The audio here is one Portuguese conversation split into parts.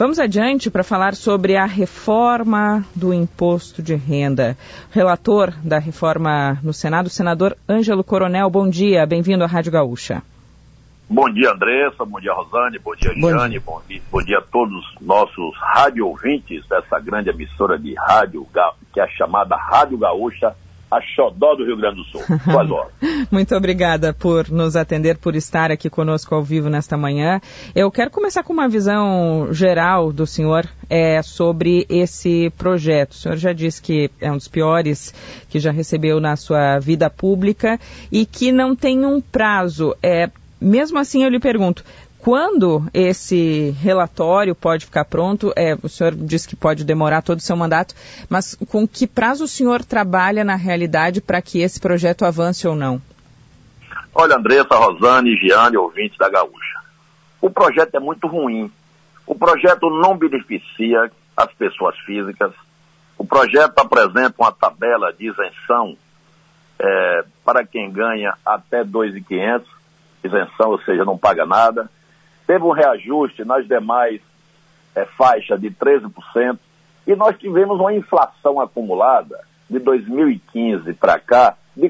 Vamos adiante para falar sobre a reforma do imposto de renda. Relator da reforma no Senado, o senador Ângelo Coronel. Bom dia, bem-vindo à Rádio Gaúcha. Bom dia, Andressa, bom dia, Rosane, bom dia, Giane, bom dia a todos os nossos rádio ouvintes dessa grande emissora de rádio, que é a chamada Rádio Gaúcha, a xodó do Rio Grande do Sul. Muito obrigada por nos atender, por estar aqui conosco ao vivo nesta manhã. Eu quero começar com uma visão geral do senhor sobre esse projeto. O senhor já disse que é um dos piores que já recebeu na sua vida pública e que não tem um prazo. Mesmo assim, eu lhe pergunto, quando esse relatório pode ficar pronto? O senhor disse que pode demorar todo o seu mandato, mas com que prazo o senhor trabalha na realidade para que esse projeto avance ou não? Olha, Andressa, Rosane, Giane, ouvintes da Gaúcha, o projeto é muito ruim. O projeto não beneficia as pessoas físicas. O projeto apresenta uma tabela de isenção para quem ganha até 2.500, isenção, ou seja, não paga nada. Teve um reajuste nas demais faixas de 13%, e nós tivemos uma inflação acumulada de 2015 para cá de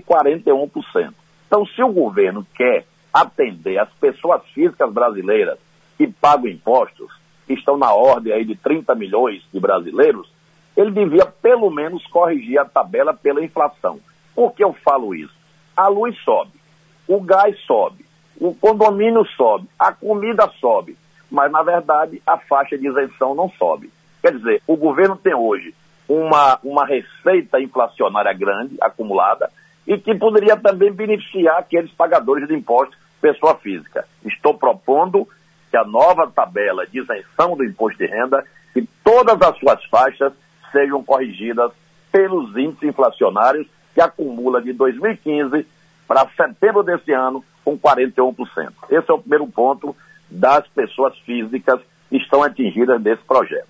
41%. Então, se o governo quer atender as pessoas físicas brasileiras que pagam impostos, que estão na ordem aí de 30 milhões de brasileiros, ele devia pelo menos corrigir a tabela pela inflação. Por que eu falo isso? A luz sobe, o gás sobe, o condomínio sobe, a comida sobe, mas, na verdade, a faixa de isenção não sobe. Quer dizer, o governo tem hoje uma receita inflacionária grande, acumulada, e que poderia também beneficiar aqueles pagadores de impostos, pessoa física. Estou propondo que a nova tabela de isenção do imposto de renda, que todas as suas faixas sejam corrigidas pelos índices inflacionários que acumula de 2015 para setembro desse ano, com 41%. Esse é o primeiro ponto das pessoas físicas que estão atingidas desse projeto.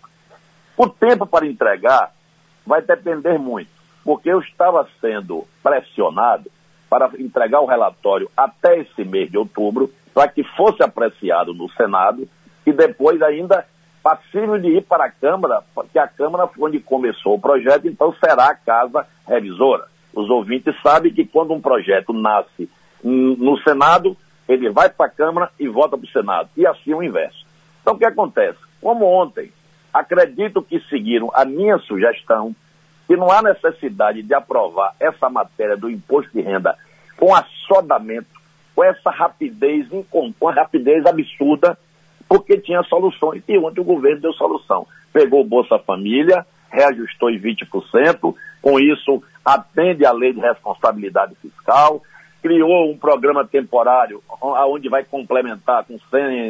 O tempo para entregar vai depender muito, porque eu estava sendo pressionado para entregar o relatório até esse mês de outubro, para que fosse apreciado no Senado e depois ainda passível de ir para a Câmara, porque a Câmara foi onde começou o projeto, então será a casa revisora. Os ouvintes sabem que quando um projeto nasce no Senado, ele vai para a Câmara e volta para o Senado, e assim o inverso. Então, o que acontece? Como ontem, acredito que seguiram a minha sugestão, que não há necessidade de aprovar essa matéria do imposto de renda com assodamento, com essa rapidez, uma rapidez absurda, porque tinha soluções, e ontem o governo deu solução. Pegou o Bolsa Família, reajustou em 20%, com isso atende à lei de responsabilidade fiscal, criou um programa temporário onde vai complementar com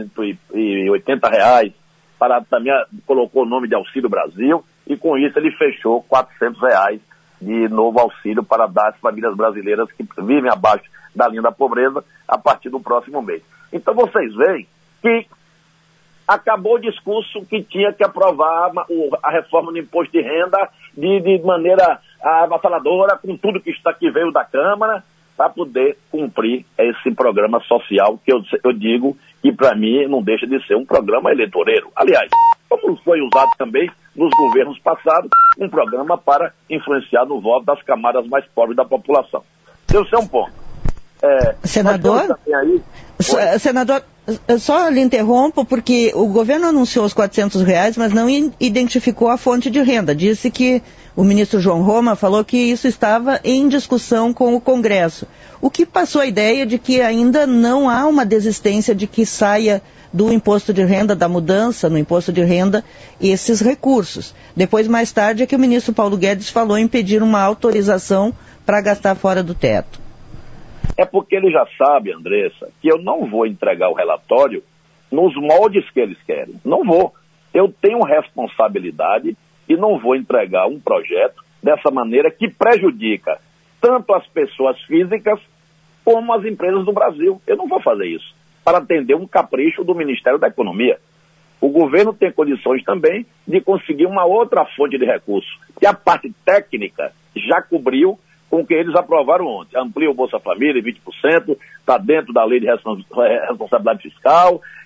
R$180, também colocou o nome de Auxílio Brasil, e com isso ele fechou R$400 de novo auxílio para dar às famílias brasileiras que vivem abaixo da linha da pobreza a partir do próximo mês. Então vocês veem que acabou o discurso que tinha que aprovar a reforma do imposto de renda de maneira avassaladora, com tudo que veio da Câmara, para poder cumprir esse programa social que eu digo que, para mim, não deixa de ser um programa eleitoreiro. Aliás, como foi usado também nos governos passados, um programa para influenciar no voto das camadas mais pobres da população. Esse é um ponto. Senador, só lhe interrompo, porque o governo anunciou os R$400, mas não identificou a fonte de renda. Disse que o ministro João Roma falou que isso estava em discussão com o Congresso. O que passou a ideia de que ainda não há uma desistência de que saia do imposto de renda, da mudança no imposto de renda, esses recursos. Depois, mais tarde, é que o ministro Paulo Guedes falou em pedir uma autorização para gastar fora do teto. É porque ele já sabe, Andressa, que eu não vou entregar o relatório nos moldes que eles querem. Não vou. Eu tenho responsabilidade e não vou entregar um projeto dessa maneira que prejudica tanto as pessoas físicas como as empresas do Brasil. Eu não vou fazer isso para atender um capricho do Ministério da Economia. O governo tem condições também de conseguir uma outra fonte de recursos, que a parte técnica já cobriu com o que eles aprovaram ontem. Amplia o Bolsa Família em 20%, está dentro da lei de responsabilidade fiscal,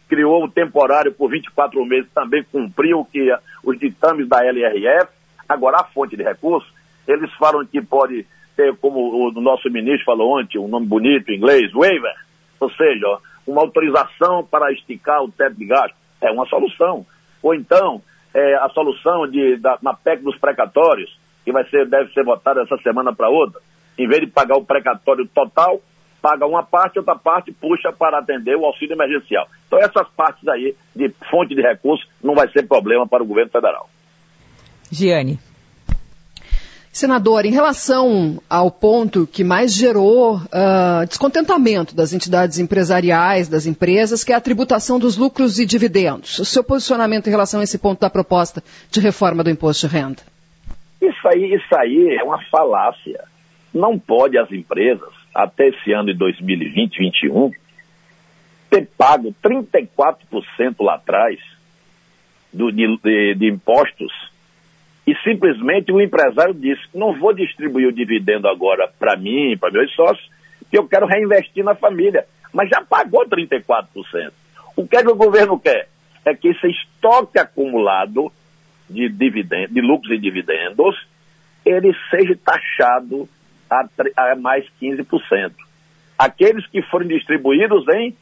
criou o temporário por 24 meses, também cumpriu os ditames da LRF. Agora, a fonte de recursos, eles falam que pode ter, como o nosso ministro falou ontem, um nome bonito em inglês, waiver, ou seja, uma autorização para esticar o teto de gasto. É uma solução. Ou então, a solução na PEC dos precatórios, que deve ser votada essa semana para outra, em vez de pagar o precatório total, paga uma parte, outra parte puxa para atender o auxílio emergencial. Então essas partes aí de fonte de recursos não vai ser problema para o governo federal. Giane. Senador, em relação ao ponto que mais gerou descontentamento das entidades empresariais, das empresas, que é a tributação dos lucros e dividendos. O seu posicionamento em relação a esse ponto da proposta de reforma do imposto de renda? Isso aí é uma falácia. Não pode as empresas, até esse ano de 2020, 2021, ter pago 34% lá atrás de impostos e simplesmente o empresário disse, não vou distribuir o dividendo agora para mim, para meus sócios, que eu quero reinvestir na família. Mas já pagou 34%. O que é que o governo quer? É que esse estoque acumulado de lucros e dividendos, ele seja taxado a mais 15%. Aqueles que forem distribuídos em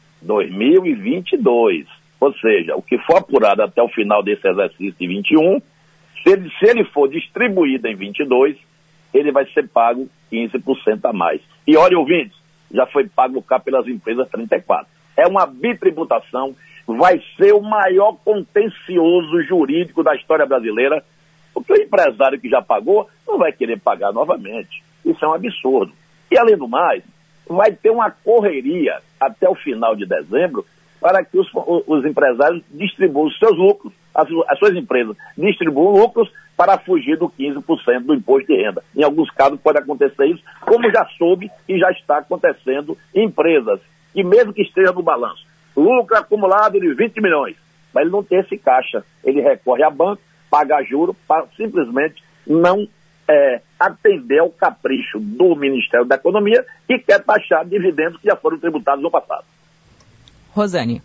2022, ou seja, o que for apurado até o final desse exercício de 21, se ele for distribuído em 22, ele vai ser pago 15% a mais. E olha, ouvintes, já foi pago cá pelas empresas 34%. É uma bitributação, vai ser o maior contencioso jurídico da história brasileira, porque o empresário que já pagou não vai querer pagar novamente. Isso é um absurdo. E, além do mais, vai ter uma correria até o final de dezembro para que os empresários distribuam os seus lucros, as suas empresas distribuam lucros para fugir do 15% do imposto de renda. Em alguns casos pode acontecer isso, como já soube e já está acontecendo em empresas, que mesmo que esteja no balanço, lucro acumulado de 20 milhões, mas ele não tem esse caixa. Ele recorre a banco, paga juro para simplesmente não atender ao capricho do Ministério da Economia que quer taxar dividendos que já foram tributados no passado. Rosane.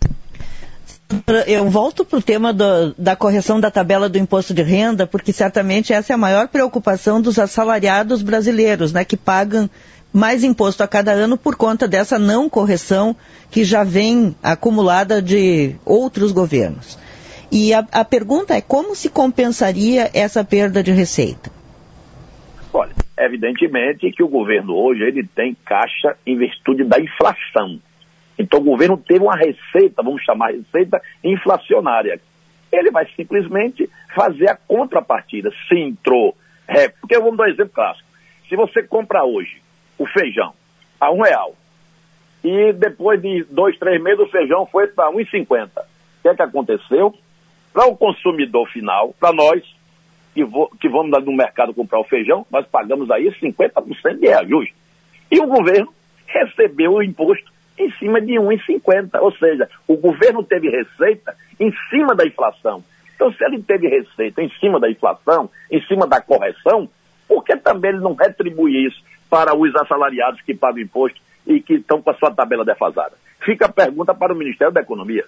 Eu volto para o tema da correção da tabela do imposto de renda, porque certamente essa é a maior preocupação dos assalariados brasileiros, né, que pagam mais imposto a cada ano por conta dessa não correção que já vem acumulada de outros governos. E a pergunta é como se compensaria essa perda de receita? Olha, evidentemente que o governo hoje ele tem caixa em virtude da inflação. Então o governo teve uma receita, vamos chamar receita inflacionária. Ele vai simplesmente fazer a contrapartida. Se entrou, porque vamos dar um exemplo clássico. Se você compra hoje o feijão a R$1 e depois de 2, 3 meses o feijão foi para R$1,50. O que é que aconteceu? Para o consumidor final, para nós que vamos no mercado comprar o feijão, nós pagamos aí 50% de reajuste. E o governo recebeu o imposto em cima de R$1,50. Ou seja, o governo teve receita em cima da inflação. Então, se ele teve receita em cima da inflação, em cima da correção, por que também ele não retribui isso para os assalariados que pagam imposto e que estão com a sua tabela defasada? Fica a pergunta para o Ministério da Economia.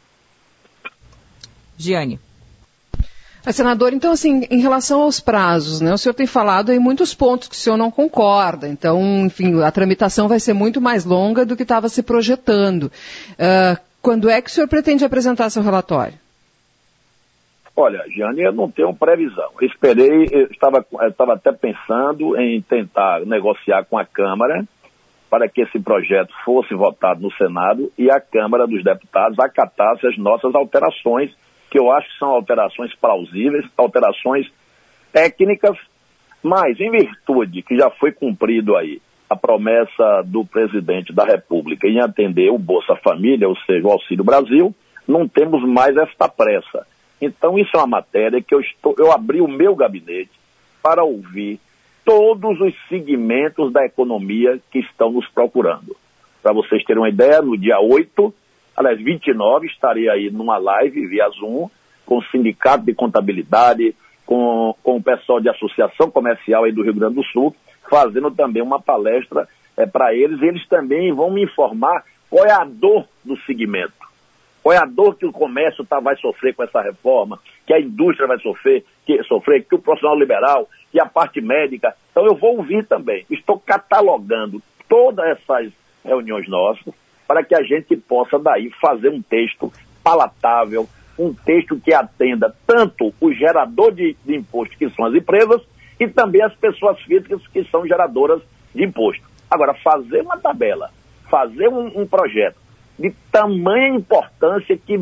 Giane. Senador, então, assim, em relação aos prazos, né, o senhor tem falado em muitos pontos que o senhor não concorda. Então, enfim, a tramitação vai ser muito mais longa do que estava se projetando. Quando é que o senhor pretende apresentar seu relatório? Olha, Giane, eu não tenho previsão. Eu estava até pensando em tentar negociar com a Câmara para que esse projeto fosse votado no Senado e a Câmara dos Deputados acatasse as nossas alterações, que eu acho que são alterações plausíveis, alterações técnicas, mas em virtude que já foi cumprido aí a promessa do presidente da República em atender o Bolsa Família, ou seja, o Auxílio Brasil, não temos mais esta pressa. Então isso é uma matéria que eu abri o meu gabinete para ouvir todos os segmentos da economia que estão nos procurando. Para vocês terem uma ideia, no dia 29, estarei aí numa live via Zoom, com o Sindicato de Contabilidade, com o pessoal de Associação Comercial aí do Rio Grande do Sul, fazendo também uma palestra para eles. Eles também vão me informar qual é a dor do segmento. Qual é a dor que o comércio vai sofrer com essa reforma, que a indústria vai sofrer, que o profissional liberal, que a parte médica. Então eu vou ouvir também. Estou catalogando todas essas reuniões nossas para que a gente possa daí fazer um texto palatável, um texto que atenda tanto o gerador de imposto, que são as empresas, e também as pessoas físicas que são geradoras de imposto. Agora, fazer uma tabela, fazer um projeto de tamanha importância que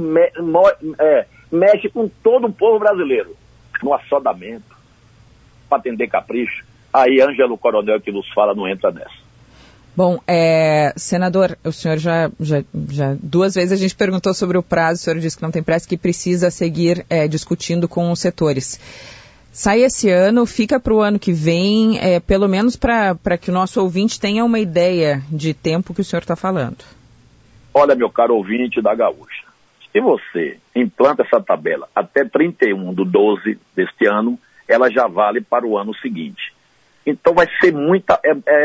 mexe com todo o povo brasileiro, no assodamento, para atender capricho, aí Ângelo Coronel que nos fala não entra nessa. Bom, senador, o senhor já 2 vezes a gente perguntou sobre o prazo, o senhor disse que não tem pressa, que precisa seguir discutindo com os setores. Sai esse ano, fica para o ano que vem, pelo menos para que o nosso ouvinte tenha uma ideia de tempo que o senhor está falando. Olha, meu caro ouvinte da Gaúcha, se você implanta essa tabela até 31/12 deste ano, ela já vale para o ano seguinte. Então vai ser muita...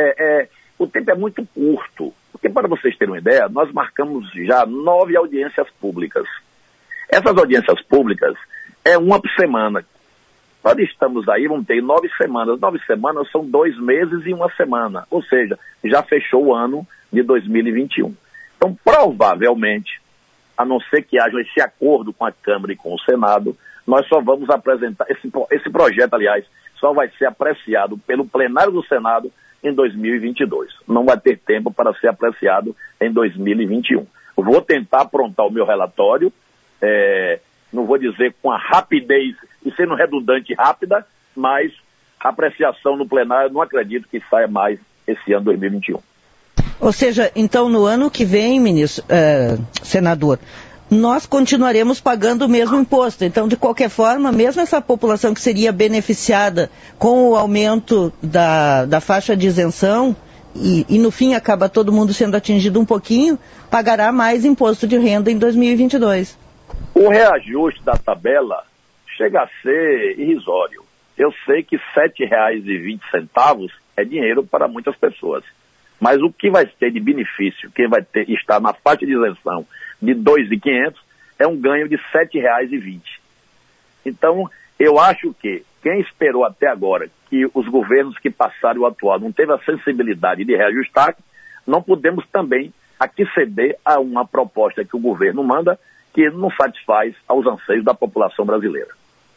o tempo é muito curto, porque para vocês terem uma ideia, nós marcamos já 9 audiências públicas. Essas audiências públicas é uma por semana. Nós estamos aí, vamos ter 9 semanas. 9 semanas são 2 meses e 1 semana, ou seja, já fechou o ano de 2021. Então, provavelmente, a não ser que haja esse acordo com a Câmara e com o Senado, nós só vamos apresentar, esse projeto, aliás, só vai ser apreciado pelo plenário do Senado em 2022. Não vai ter tempo para ser apreciado em 2021. Eu vou tentar aprontar o meu relatório, não vou dizer com a rapidez e sendo redundante rápida, mas a apreciação no plenário não acredito que saia mais esse ano 2021. Ou seja, então no ano que vem, senador, nós continuaremos pagando o mesmo imposto. Então, de qualquer forma, mesmo essa população que seria beneficiada com o aumento da faixa de isenção, e no fim acaba todo mundo sendo atingido um pouquinho, pagará mais imposto de renda em 2022. O reajuste da tabela chega a ser irrisório. Eu sei que R$ 7,20 é dinheiro para muitas pessoas. Mas o que vai ter de benefício, quem vai estar na faixa de isenção de R$ 2.500, é um ganho de R$ 7,20. Então, eu acho que quem esperou até agora que os governos que passaram o atual não teve a sensibilidade de reajustar, não podemos também aqui ceder a uma proposta que o governo manda que não satisfaz aos anseios da população brasileira.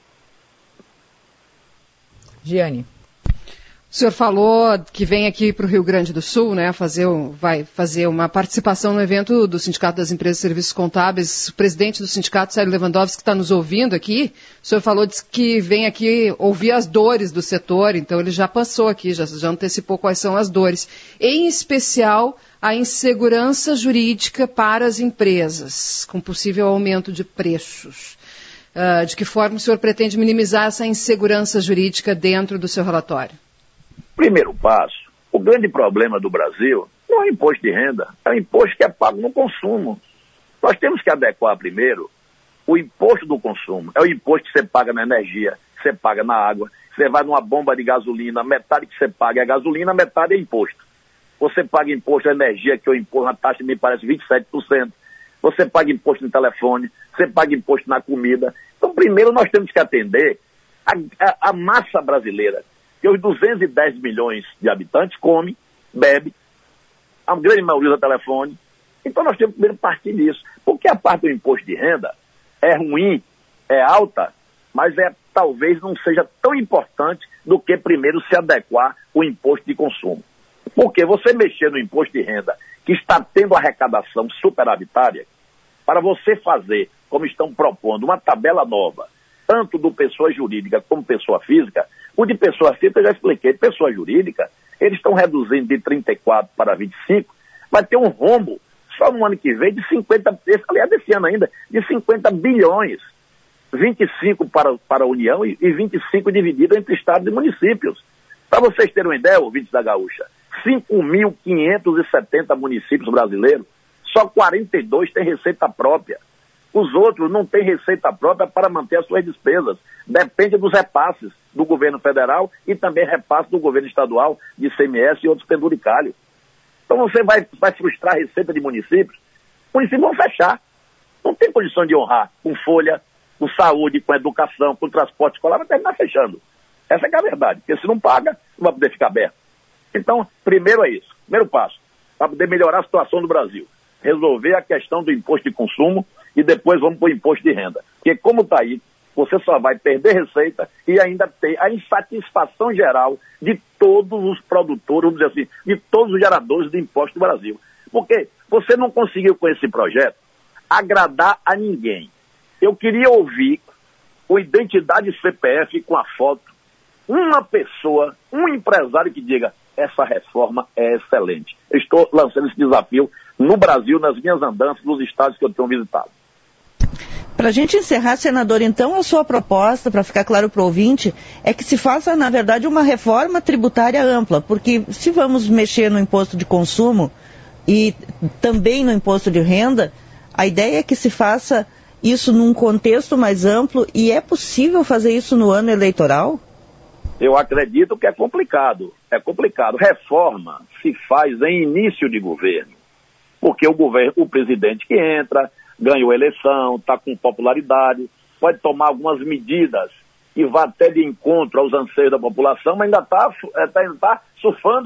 Giane. O senhor falou que vem aqui para o Rio Grande do Sul, né, vai fazer uma participação no evento do Sindicato das Empresas de Serviços Contábeis. O presidente do sindicato, Sérgio Lewandowski, que está nos ouvindo aqui, o senhor falou que vem aqui ouvir as dores do setor, então ele já passou aqui, já antecipou quais são as dores. Em especial, a insegurança jurídica para as empresas, com possível aumento de preços. De que forma o senhor pretende minimizar essa insegurança jurídica dentro do seu relatório? Primeiro passo, o grande problema do Brasil não é o imposto de renda, é o imposto que é pago no consumo. Nós temos que adequar primeiro o imposto do consumo. É o imposto que você paga na energia, que você paga na água, você vai numa bomba de gasolina, metade que você paga é gasolina, metade é imposto. Você paga imposto na energia, que eu imposto na taxa, me parece 27%. Você paga imposto no telefone, você paga imposto na comida. Então, primeiro nós temos que atender a massa brasileira, que os 210 milhões de habitantes come, bebe, a grande maioria usa telefone. Então nós temos que primeiro partir disso. Porque a parte do imposto de renda é ruim, é alta, mas talvez não seja tão importante do que primeiro se adequar o imposto de consumo. Porque você mexer no imposto de renda, que está tendo arrecadação superavitária, para você fazer, como estão propondo, uma tabela nova, tanto do pessoa jurídica como pessoa física, o de pessoa física eu já expliquei, pessoa jurídica, eles estão reduzindo de 34 para 25, vai ter um rombo só no ano que vem de 50, aliás, desse ano ainda, de 50 bilhões, 25 para a União e 25 dividido entre estados e municípios. Para vocês terem uma ideia, ouvintes da Gaúcha, 5.570 municípios brasileiros, só 42 têm receita própria. Os outros não têm receita própria para manter as suas despesas. Depende dos repasses do governo federal e também repasse do governo estadual de ICMS e outros penduricalhos. Então você vai frustrar a receita de municípios. Municípios vão fechar. não tem condição de honrar com folha, com saúde, com educação, com transporte escolar, vai terminar fechando. Essa é a verdade, porque se não paga, não vai poder ficar aberto. Então, primeiro é isso, primeiro passo, para poder melhorar a situação do Brasil. Resolver a questão do imposto de consumo e depois vamos para o imposto de renda. Porque como está aí, você só vai perder receita e ainda tem a insatisfação geral de todos os produtores, vamos dizer assim, de todos os geradores de imposto do Brasil. Porque você não conseguiu com esse projeto agradar a ninguém. Eu queria ouvir com identidade CPF, com a foto, uma pessoa, um empresário que diga, essa reforma é excelente. Eu estou lançando esse desafio no Brasil, nas minhas andanças, nos estados que eu tenho visitado. Para a gente encerrar, senador, então a sua proposta, para ficar claro para o ouvinte, é que se faça, na verdade, uma reforma tributária ampla, porque se vamos mexer no imposto de consumo e também no imposto de renda, a ideia é que se faça isso num contexto mais amplo e é possível fazer isso no ano eleitoral? Eu acredito que é complicado. É complicado. Reforma se faz em início de governo, porque o presidente que entra ganhou a eleição, está com popularidade, pode tomar algumas medidas e vai até de encontro aos anseios da população, mas ainda está surfando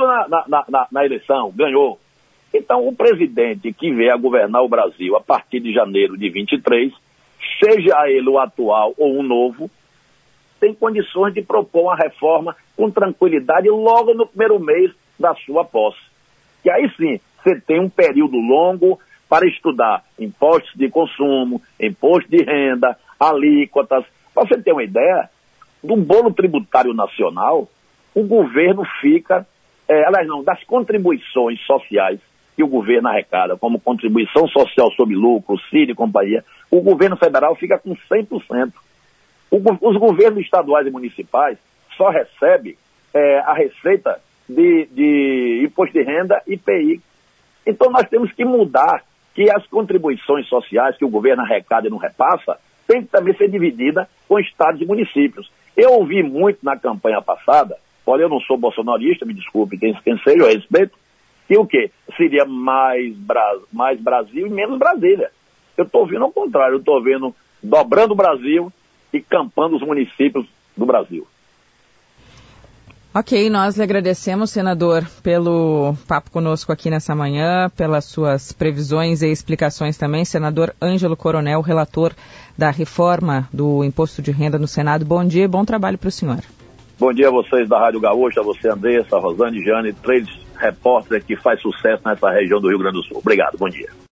na eleição, ganhou. Então, o presidente que vier a governar o Brasil a partir de janeiro de 23, seja ele o atual ou o novo, tem condições de propor uma reforma com tranquilidade logo no primeiro mês da sua posse. Que aí sim, você tem um período longo para estudar impostos de consumo, imposto de renda, alíquotas. Para você ter uma ideia, do bolo tributário nacional, o governo fica, das contribuições sociais que o governo arrecada, como contribuição social sobre lucro, CID e companhia, o governo federal fica com 100%. Os governos estaduais e municipais só recebem a receita de imposto de renda e IPI. Então nós temos que mudar que as contribuições sociais que o governo arrecada e não repassa tem que também ser dividida com estados e municípios. Eu ouvi muito na campanha passada, olha, eu não sou bolsonarista, me desculpe quem seja, eu respeito, que o quê? Seria mais Brasil e menos Brasília. Eu estou ouvindo ao contrário, eu estou vendo dobrando o Brasil e campando os municípios do Brasil. Ok, nós lhe agradecemos, senador, pelo papo conosco aqui nessa manhã, pelas suas previsões e explicações também. Senador Ângelo Coronel, relator da reforma do Imposto de Renda no Senado. Bom dia e bom trabalho para o senhor. Bom dia a vocês da Rádio Gaúcha, a você, Andressa, a Rosane, Jane, 3 repórteres que faz sucesso nessa região do Rio Grande do Sul. Obrigado, bom dia.